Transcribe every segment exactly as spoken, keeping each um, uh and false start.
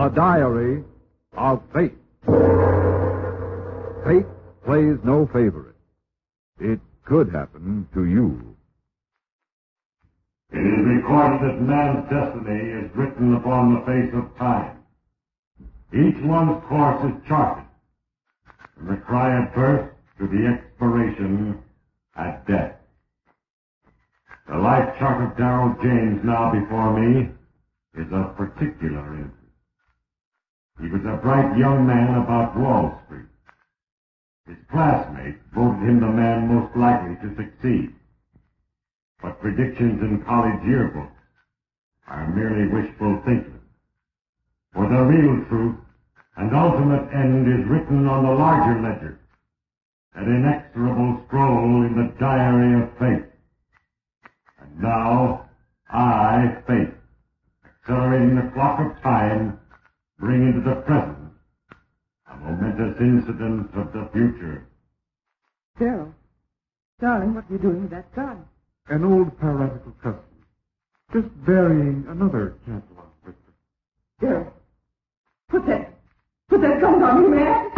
A Diary of Fate. Fate plays no favorite. It could happen to you. It is recorded that man's destiny is written upon the face of time. Each one's course is charted, from the cry at birth to the expiration at death. The life chart of Darrell James now before me is of particular interest. He was a bright young man about Wall Street. His classmates voted him the man most likely to succeed. But predictions in college yearbooks are merely wishful thinking. For the real truth and ultimate end is written on the larger ledger, an inexorable scroll in the diary of fate. And now, I, Fate, accelerating the clock of time, bring into the present a momentous incident of the future. Darrell, darling, what are you doing with that gun? An old piratical custom. Just burying another Cantillon victim. Darrell, put that, put that gun down, you man!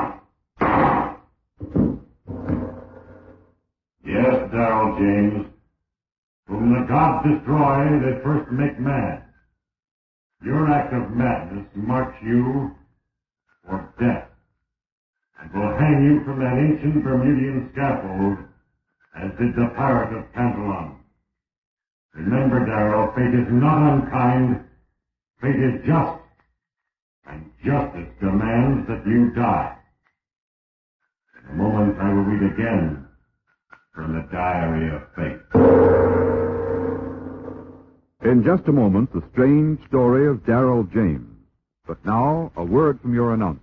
Yes, Darrell James, whom the gods destroy, they first make mad. Your act of madness marks you for death, and will hang you from that ancient Bermudian scaffold, as did the pirate of Cantillon. Remember, Darrell, fate is not unkind, fate is just, and justice demands that you die. In a moment I will read again from the Diary of Fate. In just a moment, the strange story of Darrell James. But now, a word from your announcer.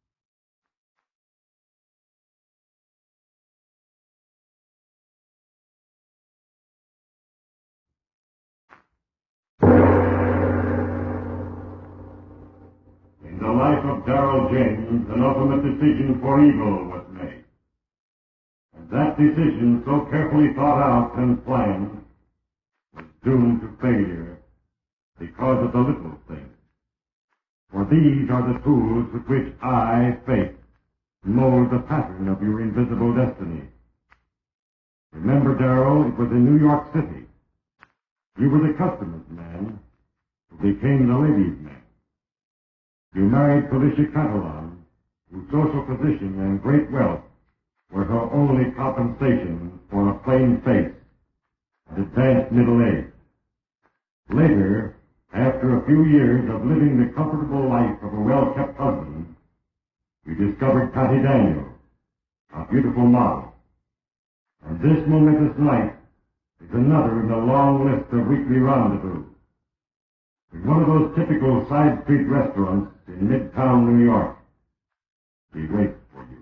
In the life of Darrell James, an ultimate decision for evil was made. And that decision, so carefully thought out and planned, was doomed to failure because of the little things. For these are the tools with which I, Fate, mold the pattern of your invisible destiny. Remember, Darrell, it was in New York City. You were the customer's man who became the lady's man. You married Felicia Cantillon, whose social position and great wealth were her only compensation for a plain face and advanced middle age. Later, after a few years of living the comfortable life of a well-kept husband, you discovered Patty Daniel, a beautiful model. And this momentous night is another in the long list of weekly rendezvous. In one of those typical side street restaurants in Midtown New York, she waits for you.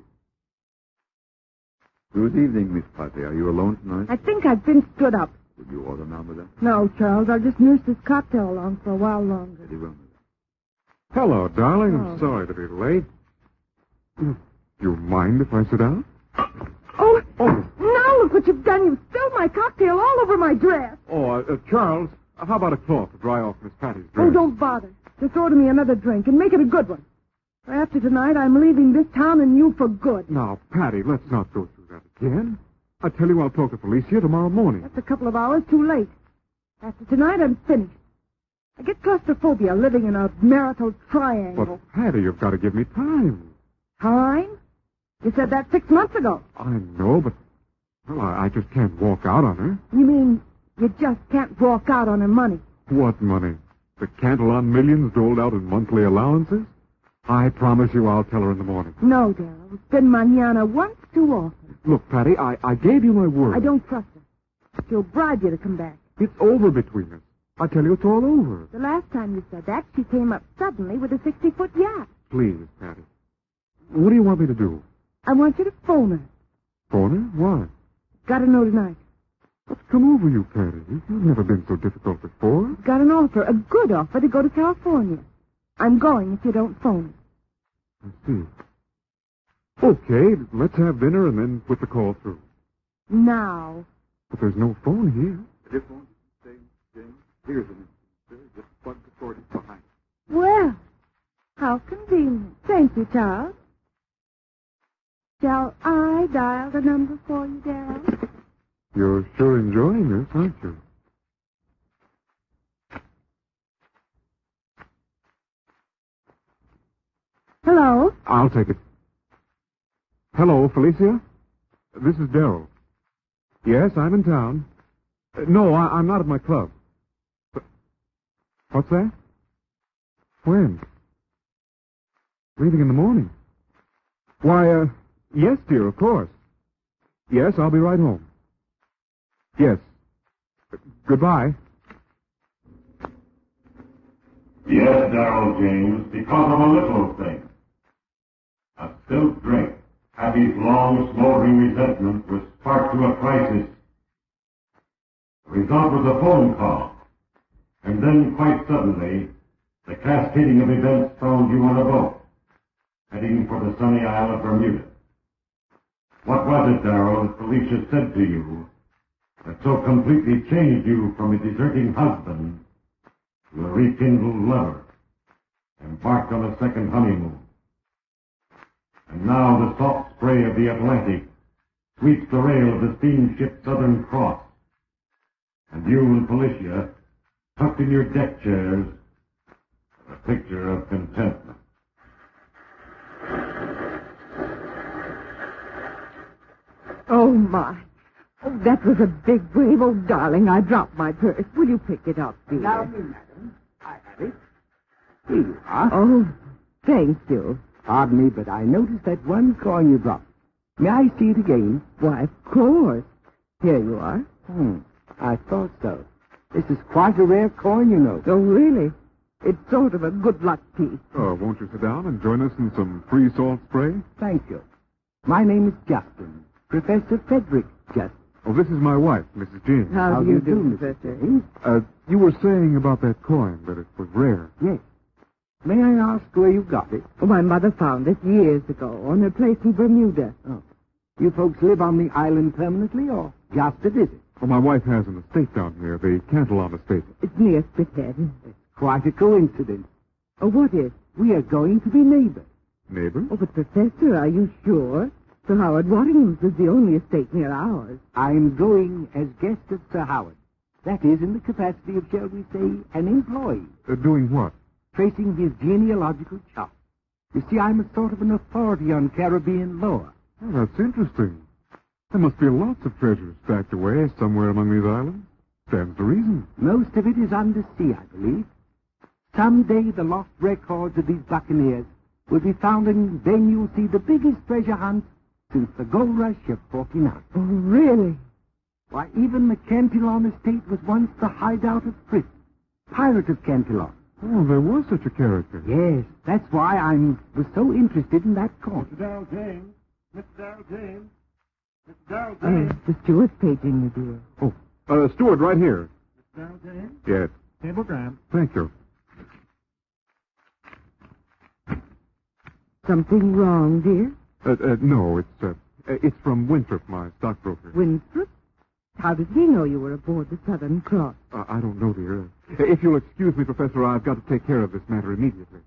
Good evening, Miss Patty. Are you alone tonight? I think I've been stood up. Would you order now, madame? No, Charles, I'll just nurse this cocktail along for a while longer. Very well, madame. Hello, darling. Oh. I'm sorry to be late. Do you mind if I sit down? Oh, Oh. now look what you've done. You've spilled my cocktail all over my dress. Oh, uh, uh, Charles, uh, how about a cloth to dry off Miss Patty's dress? Oh, don't bother. Just order me another drink and make it a good one. For after tonight, I'm leaving this town and you for good. Now, Patty, let's not go through that again. I tell you, I'll talk to Felicia tomorrow morning. That's a couple of hours too late. After tonight, I'm finished. I get claustrophobia living in a marital triangle. But, Patty, you've got to give me time. Time? You said that six months ago. I know, but, well, I, I just can't walk out on her. You mean you just can't walk out on her money? What money? The Cantillon millions doled out in monthly allowances? I promise you I'll tell her in the morning. No, Darrell. It's been mañana once too often. Look, Patty, I, I gave you my word. I don't trust her. She'll bribe you to come back. It's over between us. I tell you, it's all over. The last time you said that, she came up suddenly with a sixty-foot yacht. Please, Patty. What do you want me to do? I want you to phone her. Phone her? Why? Got to know tonight. What's come over you, Patty? You've never been so difficult before. Got an offer, a good offer, to go to California. I'm going if you don't phone her. I see. Okay, let's have dinner and then put the call through. Now. But there's no phone here. This phone, James, James. Here's an sir. Just plug the cord in behind. Well, How convenient. Thank you, Charles. Shall I dial the number for you, Darrell? You're sure enjoying this, aren't you? Hello? I'll take it. Hello, Felicia? This is Darrell. Yes, I'm in town. Uh, no, I, I'm not at my club. But, what's that? When? Leaving in the morning. Why, uh, yes, dear, of course. Yes, I'll be right home. Yes. Uh, goodbye. Yes, Darrell James, because of a little thing. A spilt drink. Abby's long, smoldering resentment was sparked to a crisis. The result was a phone call. And then, quite suddenly, the cascading of events found you on a boat, heading for the sunny isle of Bermuda. What was it, Darrell, that Felicia said to you that so completely changed you from a deserting husband to a rekindled lover, embarked on a second honeymoon? And now the soft spray of the Atlantic sweeps the rail of the steamship Southern Cross, and you and Felicia, tucked in your deck chairs, a picture of contentment. Oh, my. Oh, that was a big wave. Oh, darling, I dropped my purse. Will you pick it up, dear? Allow me, madam. I have it. Here you are. Oh, thank you. Pardon me, but I noticed that one coin you dropped. May I see it again? Why, of course. Here you are. Hmm. I thought so. This is quite a rare coin, you know. Oh, really? It's sort of a good luck piece. Oh, won't you sit down and join us in some free salt spray? Thank you. My name is Justin. Professor Frederick Justin. Oh, this is my wife, Missus James. How, How do do you you do, do, Professor? James? Uh, you were saying about that coin, that it was rare. Yes. May I ask where you got it? Oh, my mother found it years ago on her place in Bermuda. Oh. You folks live on the island permanently or just a visit? Well, my wife has an estate down here, the Cantillon estate. It's near Spithead. It's quite a coincidence. Oh, what is? We are going to be neighbors. Neighbor? Oh, but Professor, are you sure? Sir Howard Waddingham's is the only estate near ours. I'm going as guest of Sir Howard. That is, in the capacity of, shall we say, an employee. Uh, doing what? Tracing his genealogical chart. You see, I'm a sort of an authority on Caribbean law. Oh, that's interesting. There must be lots of treasures stacked away somewhere among these islands. Stands to reason. Most of it is undersea, I believe. Someday the lost records of these buccaneers will be found, and then you'll see the biggest treasure hunt since the gold rush of forty-nine. Oh, really? Why, even the Cantillon estate was once the hideout of Fritz, pirate of Cantillon. Oh, there was such a character. Yes, that's why I was so interested in that coin. Mister Darrell James. Mister Darrell James. Mister Darrell Uh, James. the steward's paging you, dear. Oh, uh, steward, right here. Mister Darrell James. Yes. Cablegram. Thank you. Something wrong, dear? Uh, uh, no, it's, uh, it's from Winthrop, my stockbroker. Winthrop? How did he know you were aboard the Southern Cross? Uh, I don't know, dear. Uh, if you'll excuse me, Professor, I've got to take care of this matter immediately.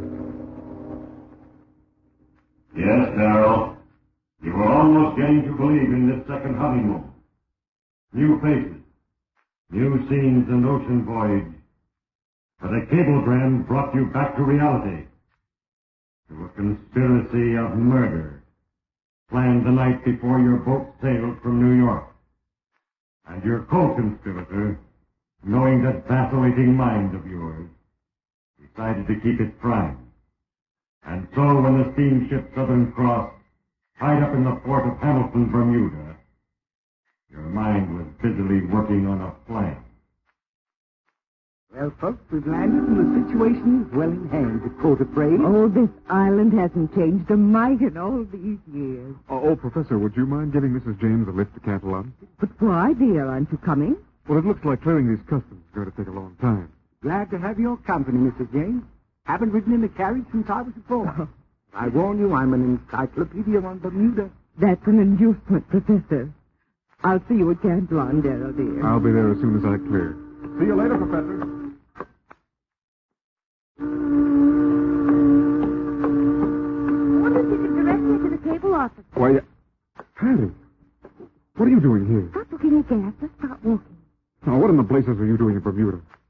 Yes, Darrell. You were almost getting to believe in this second honeymoon. New faces, new scenes and ocean voyage. But a cablegram brought you back to reality. To a conspiracy of murder, planned the night before your boat sailed from New York. And your co-conspirator, knowing that vacillating mind of yours, decided to keep it prime. And so when the steamship Southern Cross tied up in the port of Hamilton, Bermuda, your mind was busily working on a plan. Well, folks, we've landed and the situation is well in hand, to quote a phrase. Oh, this island hasn't changed a mite in all these years. Oh, oh, Professor, would you mind giving Missus James a lift to Cantillon? But why, dear? Aren't you coming? Well, it looks like clearing these customs is going to take a long time. Glad to have your company, Missus James. Haven't ridden in a carriage since I was a boy. I warn you, I'm an encyclopedia on Bermuda. That's an inducement, Professor. I'll see you at Cantillon, Darrell, dear. I'll be there as soon as I clear. See you later, Professor.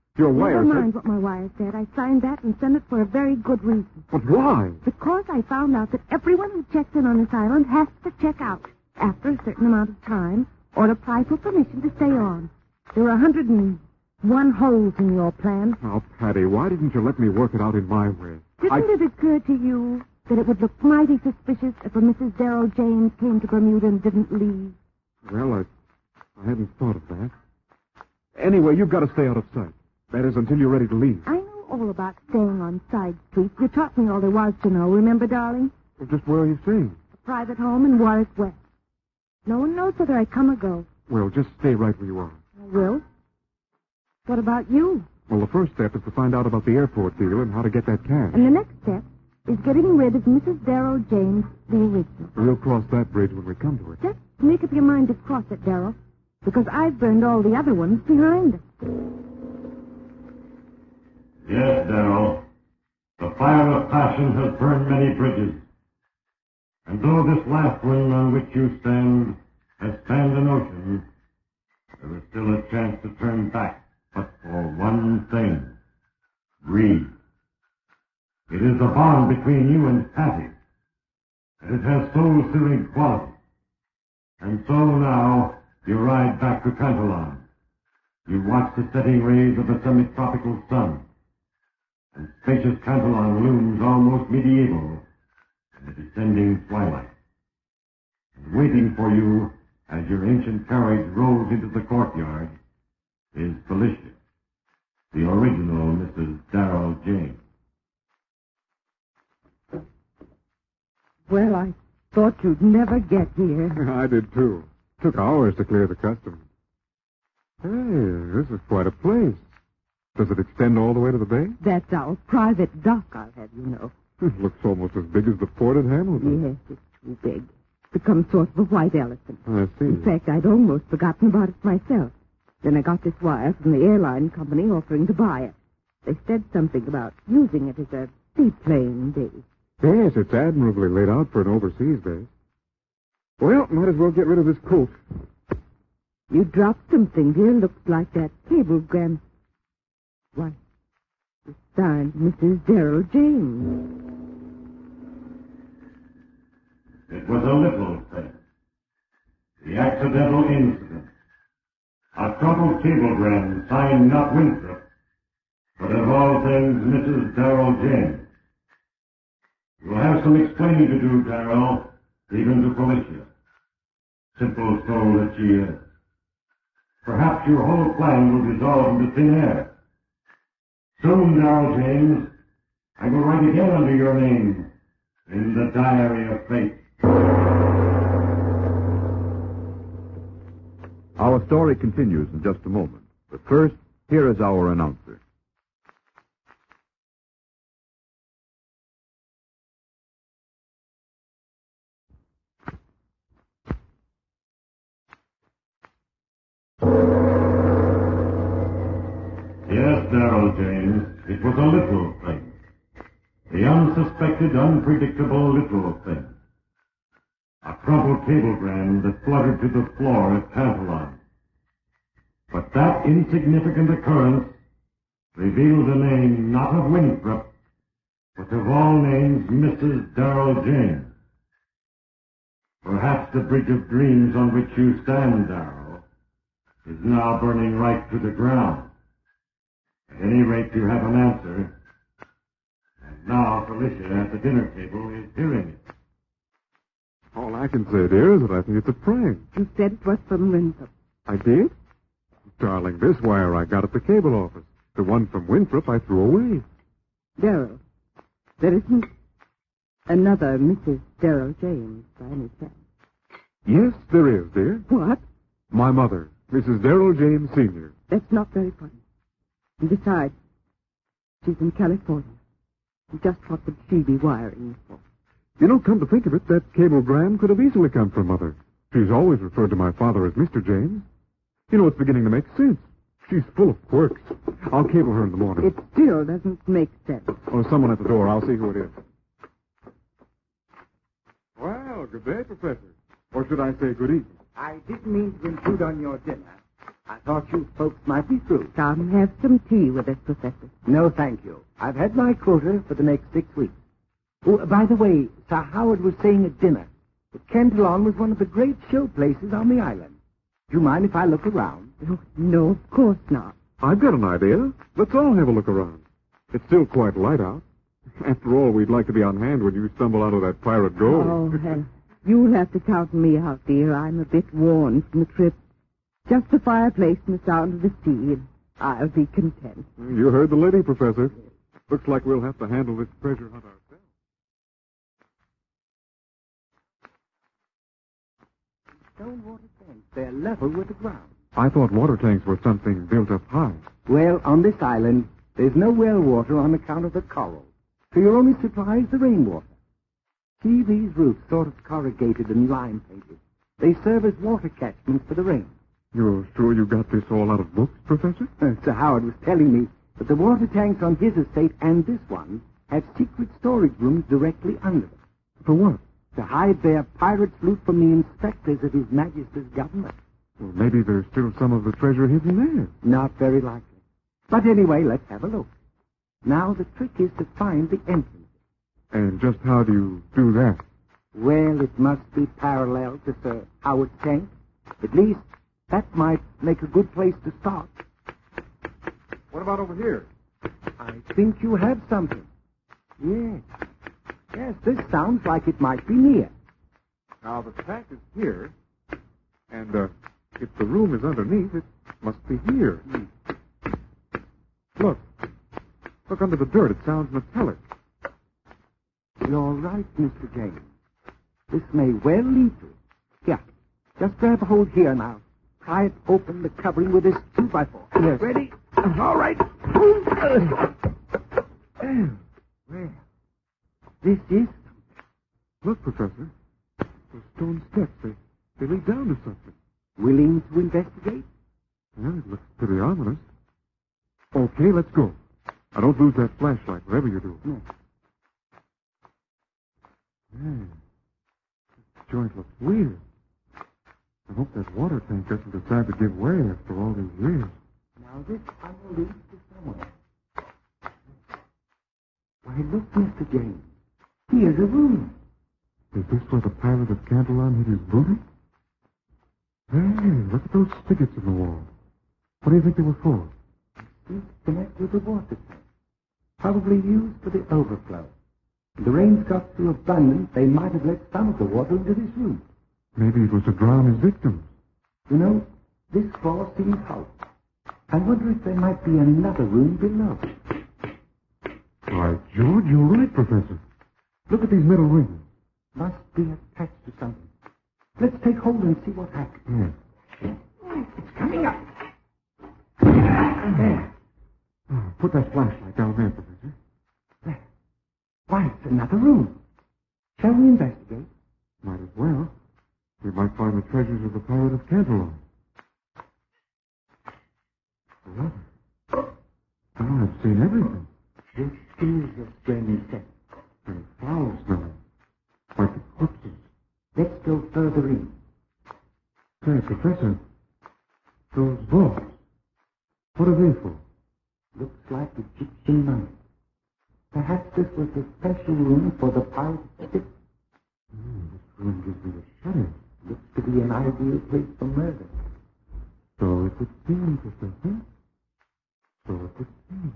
Your wire Never said... mind what my wire said. I signed that and sent it for a very good reason. But why? Because I found out that everyone who checks in on this island has to check out after a certain amount of time or apply for permission to stay on. There are a hundred and one holes in your plan. Oh, Patty, why didn't you let me work it out in my way? Didn't I... it occur to you that it would look mighty suspicious if a Missus Darrell James came to Bermuda and didn't leave? Well, I, I hadn't thought of that. Anyway, you've got to stay out of sight. That is, until you're ready to leave. I know all about staying on side streets. You taught me all there was to know. Remember, darling? Well, just where are you staying? A private home in Warwick West. No one knows whether I come or go. Well, just stay right where you are. I will. What about you? Well, the first step is to find out about the airport deal and how to get that cash. And the next step is getting rid of Missus Darrell James, the original. We'll cross that bridge when we come to it. Just make up your mind to cross it, Darrell, because I've burned all the other ones behind us. Yes, Darrell. The fire of passion has burned many bridges. And though this last one on which you stand has spanned an ocean, there is still a chance to turn back, but for one thing. Greed. It is a bond between you and Patty, and it has soul-searing quality. And so now you ride back to Cantillon. You watch the setting rays of the semi-tropical sun, and spacious Cantillon looms almost medieval in the descending twilight. And waiting for you as your ancient carriage rolls into the courtyard is Felicia, the original Missus Darrell James. Well, I thought you'd never get here. I did, too. Took hours to clear the customs. Hey, this is quite a place. Does it extend all the way to the bay? That's our private dock, I'll have you know. It looks almost as big as the port at Hamilton. Yes, it's too big. Become sort of a white elephant. I see. In fact, I'd almost forgotten about it myself. Then I got this wire from the airline company offering to buy it. They said something about using it as a seaplane base. Yes, it's admirably laid out for an overseas base. Well, might as well get rid of this coat. You dropped something here. Looks like that cablegram. Why, it's signed Missus Darrell James. It was a little thing. The accidental incident. A troubled cablegram signed not Winthrop, but of all things Missus Darrell James. You'll have some explaining to do, Darrell, even to Felicia. Simple soul that she is. Perhaps your whole plan will dissolve into thin air. Soon, Darrell James, I will write again under your name in the diary of fate. Our story continues in just a moment. But first, here is our announcer. Yes, Darrell James, it was a little thing. The unsuspected, unpredictable little thing. A crumpled cablegram that fluttered to the floor at Cantillon. But that insignificant occurrence revealed a name not of Winthrop, but of all names Missus Darrell James. Perhaps the bridge of dreams on which you stand, Darrell, is now burning right to the ground. At any rate, you have an answer. And now Felicia at the dinner table is hearing it. All I can say, dear, is that I think it's a prank. You said it was from Winthrop. I did? Darling, this wire I got at the cable office. The one from Winthrop I threw away. Darrell, there isn't another Missus Darrell James by any chance. Yes, there is, dear. What? My mother, Missus Darrell James, Senior That's not very funny. And besides, she's in California. Just what would she be wiring for? You know, come to think of it, that cablegram could have easily come from Mother. She's always referred to my father as Mister James. You know, it's beginning to make sense. She's full of quirks. I'll cable her in the morning. It still doesn't make sense. Oh, someone at the door. I'll see who it is. Well, good day, Professor. Or should I say good evening? I didn't mean to intrude on your dinner. I thought you folks might be through. Come have some tea with us, Professor. No, thank you. I've had my quota for the next six weeks. Oh, by the way, Sir Howard was saying at dinner that Cantelon was one of the great show places on the island. Do you mind if I look around? Oh, no, of course not. I've got an idea. Let's all have a look around. It's still quite light out. After all, we'd like to be on hand when you stumble out of that pirate gold. Oh, well, you'll have to count me out, dear. I'm a bit worn from the trip. Just the fireplace and the sound of the sea, and I'll be content. You heard the lady, Professor. Looks like we'll have to handle this treasure hunt ourselves. Stone water tanks. They're level with the ground. I thought water tanks were something built up high. Well, on this island, there's no well water on account of the coral. So your only supply is the rainwater. See these roofs, sort of corrugated and lime painted. They serve as water catchments for the rain. You're sure you got this all out of books, Professor? Uh, Sir Howard was telling me that the water tanks on his estate and this one have secret storage rooms directly under them. For what? To hide their pirates' loot from the inspectors of His Majesty's government. Well, maybe there's still some of the treasure hidden there. Not very likely. But anyway, let's have a look. Now the trick is to find the entrance. And just how do you do that? Well, it must be parallel to Sir Howard's tank. At least that might make a good place to start. What about over here? I think you have something. Yes. Yes, this sounds like it might be near. Now, the tank is here, and uh, if the room is underneath, it must be here. Hmm. Look. Look under the dirt. It sounds metallic. You're right, Mister James. This may well lead to it. Here, just grab a hold here now. Pry it open the covering with this two by four. Yes. Ready? All right. Well, this is... Look, Professor. Those stone steps, they, they lead down to something. Willing to investigate? Well, it looks pretty ominous. Okay, let's go. Now, don't lose that flashlight, whatever you do. No. Yeah. This joint looks weird. I hope that water tank doesn't decide to give way after all these years. Now, this tunnel leads to somewhere. Why, look, Mister James. Here's a room. Is this where the pirate of Cantelon hid his booty? Hey, look at those spigots in the wall. What do you think they were for? These connect with the water tank. Probably used for the overflow. If the rains got too abundant, they might have let some of the water into this room. Maybe it was to drown his victims. You know, this floor seems hollow. I wonder if there might be another room below. Why, George, you're right, Professor. Look at these metal rings. Must be attached to something. Let's take hold and see what happens. Yes. It's coming up. There. Oh, put that flashlight down there, Professor. There. Why, it's another room. Shall we investigate? Might as well. We might find the treasures of the pirate of Cantelon. Well, now I've seen everything. This is a strange set. And flowers smelling. Like the corpses. Let's go further in. Say, Professor, those vaults, what are they for? Looks like Egyptian money. Perhaps this was a special room for the pirate's ship. Mm, this room gives me a shudder. Looks to be an ideal place for murder. So it would seem, Professor. So it would seem.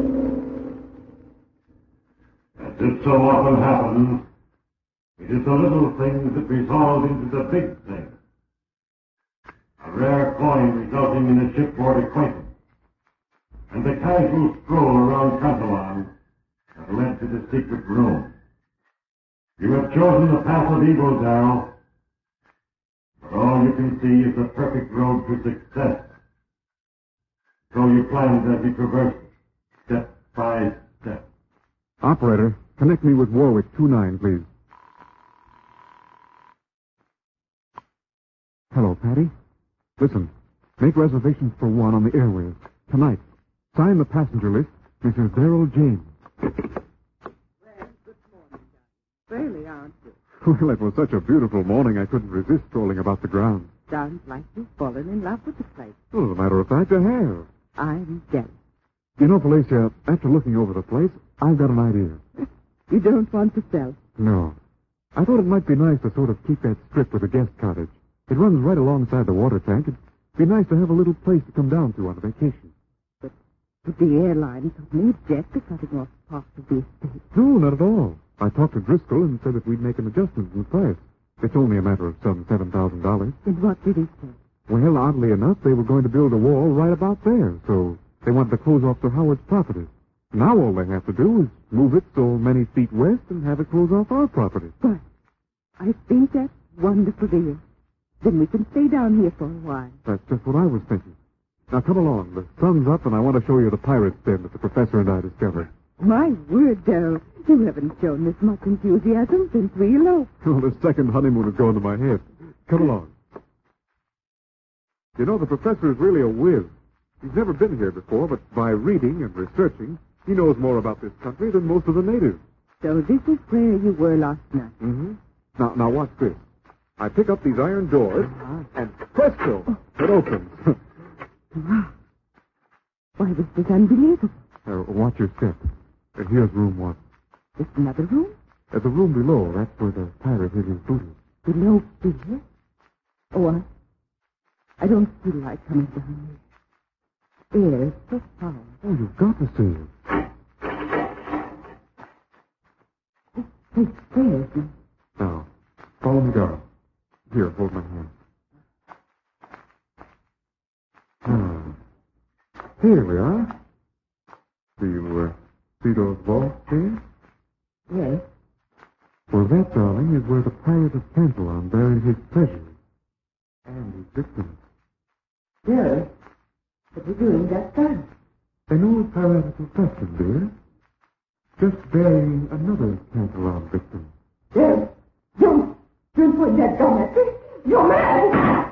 As it so often happens, it is the little things that resolve into the big things. A rare coin resulting in a shipboard acquaintance, and the casual stroll around Cantelon have led to the secret room. You have chosen the path of evil, Darrell, but all you can see is the perfect road to success. So you planned as you traversed step by step. Operator, connect me with Warwick two nine, please. Hello, Patty. Listen, make reservations for one on the airways. Tonight. Sign the passenger list, Missus Darrell James. Well, good morning, Doctor. Early, aren't you? Well, it was such a beautiful morning I couldn't resist strolling about the grounds. Sounds like you've fallen in love with the place. Well, as a matter of fact, I have. I'm jealous. You know, Felicia, after looking over the place, I've got an idea. You don't want to sell. No. I thought it might be nice to sort of keep that strip with a guest cottage. It runs right alongside the water tank. It'd be nice to have a little place to come down to on a vacation. But would the airline company object to cutting off part of the estate? No, not at all. I talked to Driscoll and said that we'd make an adjustment in the price. It's only a matter of some seven thousand dollars. And what did he say? Well, oddly enough, they were going to build a wall right about there, so they wanted to close off Sir Howard's property. Now all they have to do is move it so many feet west and have it close off our property. But I think that's wonderful, dear. Then we can stay down here for a while. That's just what I was thinking. Now come along. The sun's up, and I want to show you the pirate's den that the professor and I discovered. My word, Darrell, you haven't shown this much enthusiasm since we eloped. Well, the second honeymoon has gone to my head. Come along. You know, the professor is really a whiz. He's never been here before, but by reading and researching, he knows more about this country than most of the natives. So this is where you were last night. Mm-hmm. Now, now watch this. I pick up these iron doors, uh-huh. and presto, it opens. Wow. Why, this is unbelievable. Uh, watch your step. And here's room one. There's another room? At the room below, that's where the pirate hid his booty. Below here? Oh, I... I don't feel like coming down here. Air is so foul. Oh, you've got to see it. This place scares me. Now, follow me down. Here, hold my hand. Ah. Here we are. Do you uh, see those vaults there? Yes. Well, that, darling, is where the pirate of Tantalon buried his treasure and his victims. Yes. What are you doing that time? An old piratical custom, dear. Just burying another Tantalon victim. Yes. Don't, don't point that gun at me. You're mad.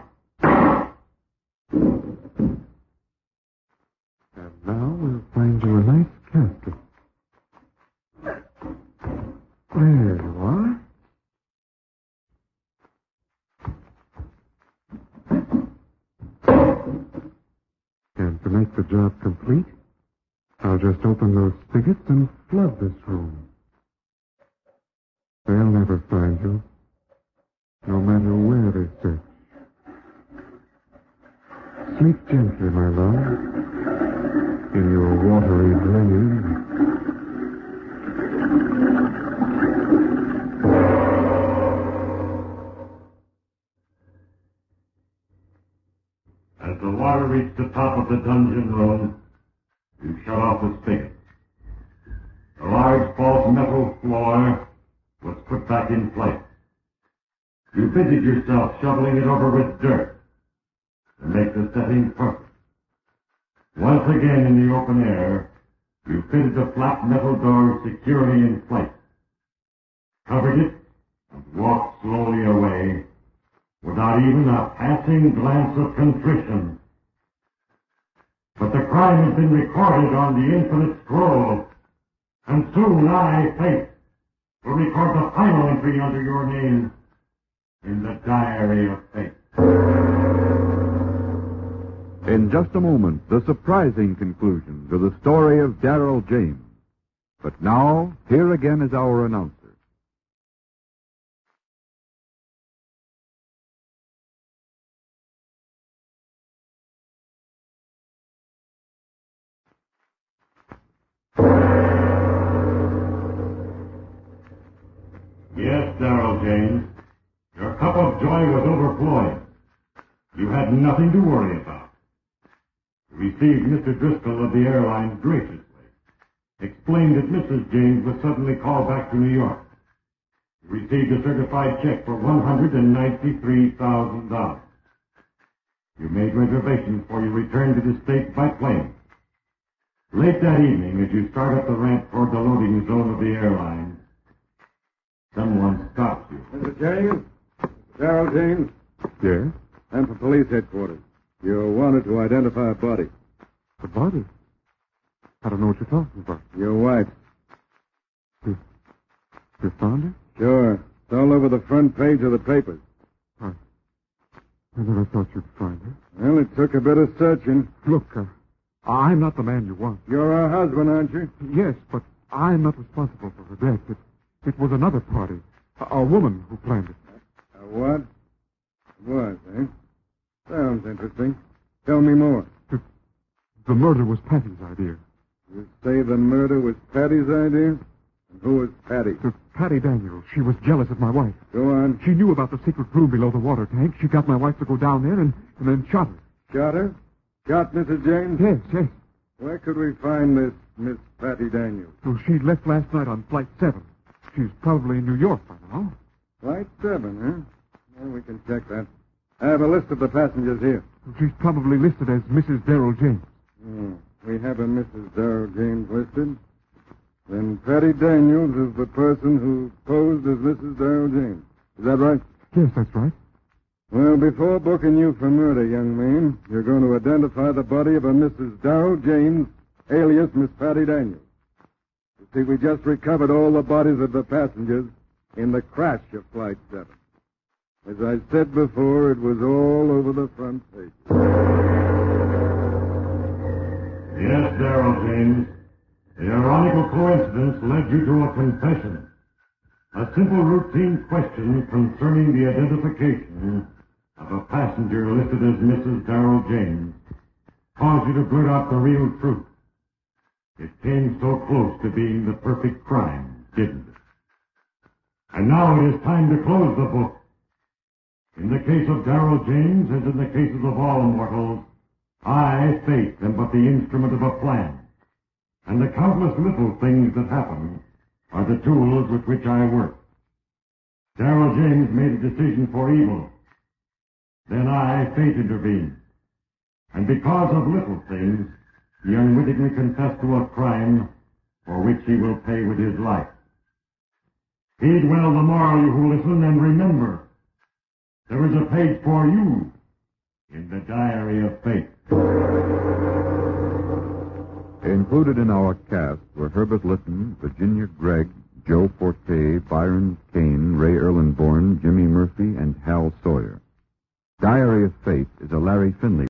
And now we'll find you a nice casket. There you are. And to make the job complete, I'll just open those spigots and flood this room. They'll never find you, no matter where they search. Sleep gently, my love, in your watery grave. As the water reached the top of the dungeon room, you shut off the spigot. The large false metal floor was put back in place. You busied yourself shoveling it over with dirt to make the setting perfect. Once again in the open air, you fitted the flat metal door securely in place, covered it, and walked slowly away without even a passing glance of contrition. But the crime has been recorded on the infinite scroll, and soon I, Fate, will record the final entry under your name in the diary of fate. In just a moment, the surprising conclusion to the story of Darrell James. But now, here again is our announcer. Yes, Darrell James, your cup of joy was overflowing. You had nothing to worry about. You received Mister Driscoll of the airline graciously, explained that Missus James was suddenly called back to New York. You received a certified check for one hundred ninety-three thousand dollars. You made reservations for your return to the States by plane. Late that evening, as you start up the ramp toward the loading zone of the airline, someone stops you. Mister James? Darrell James? Yes? I'm from police headquarters. You wanted to identify a body. The body? I don't know what you're talking about. Your wife. You, you found her? Sure. It's all over the front page of the papers. I, I never thought you'd find her. Well, it took a bit of searching. Look, uh, I'm not the man you want. You're her husband, aren't you? Yes, but I'm not responsible for her death. It, it was another party. A, a woman who planned it. A what? It was, eh? Sounds interesting. Tell me more. The, the murder was Patty's idea. You say the murder was Patty's idea? And who was Patty? To Patty Daniels. She was jealous of my wife. Go on. She knew about the secret room below the water tank. She got my wife to go down there and, and then shot her. Shot her? Shot Missus James? Yes, yes. Where could we find this Miss Patty Daniels? So she left last night on flight seven. She's probably in New York by now. Flight seven, huh? Well, we can check that. I have a list of the passengers here. She's probably listed as Missus Darrell James. Hmm. We have a Missus Darrell James listed. Then Patty Daniels is the person who posed as Missus Darrell James. Is that right? Yes, that's right. Well, before booking you for murder, young man, you're going to identify the body of a Missus Darrell James, alias Miss Patty Daniels. You see, we just recovered all the bodies of the passengers in the crash of Flight seven. As I said before, it was all over the front page. Yes, Darrell James. The ironical coincidence led you to a confession. A simple routine question concerning the identification of a passenger listed as Missus Darrell James caused you to blurt out the real truth. It came so close to being the perfect crime, didn't it? And now it is time to close the book. In the case of Darrell James, as in the cases of all mortals, I, fate, am but the instrument of a plan. And the countless little things that happen are the tools with which I work. Darrell James made a decision for evil. Then I, fate, intervened. And because of little things, he unwittingly confessed to a crime for which he will pay with his life. Heed well the moral, you who listen, and remember, there is a page for you in the Diary of Fate. Included in our cast were Herbert Litton, Virginia Gregg, Joe Forte, Byron Kane, Ray Erlenborn, Jimmy Murphy, and Hal Sawyer. Diary of Fate is a Larry Finley